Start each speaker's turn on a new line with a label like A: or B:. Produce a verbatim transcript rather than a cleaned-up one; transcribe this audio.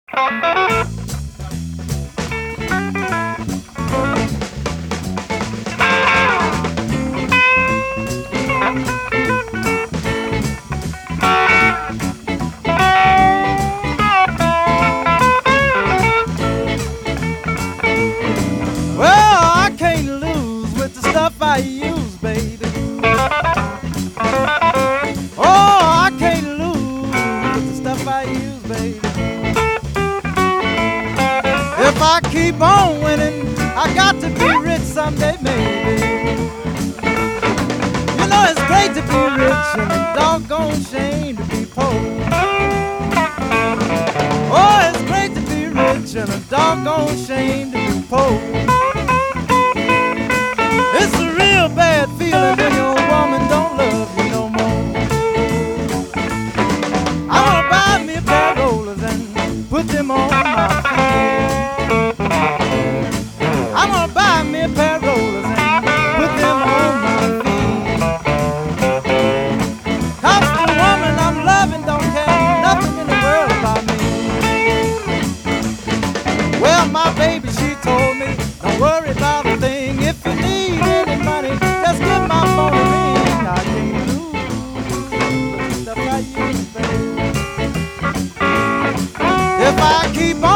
A: Well, I can't lose with the stuff I use, baby. Oh, I can't lose with the stuff I use, baby. If I keep on winning, I got to be rich someday, maybe. You know it's great to be rich and a doggone shame to be poor. Oh, it's great to be rich and a doggone shame to be poor. It's a real bad feeling when your woman don't love you no more. I wanna buy me a pair of rollers and put them on my feet. I wanna buy me a pair of rollers and put them on my feet. 'Cause the woman I'm loving don't care nothing in the world about me. Well, my baby, she told me, don't worry about a thing. If you need any money, just give my phone a ring. I can't lose the stuff I use, baby. If I keep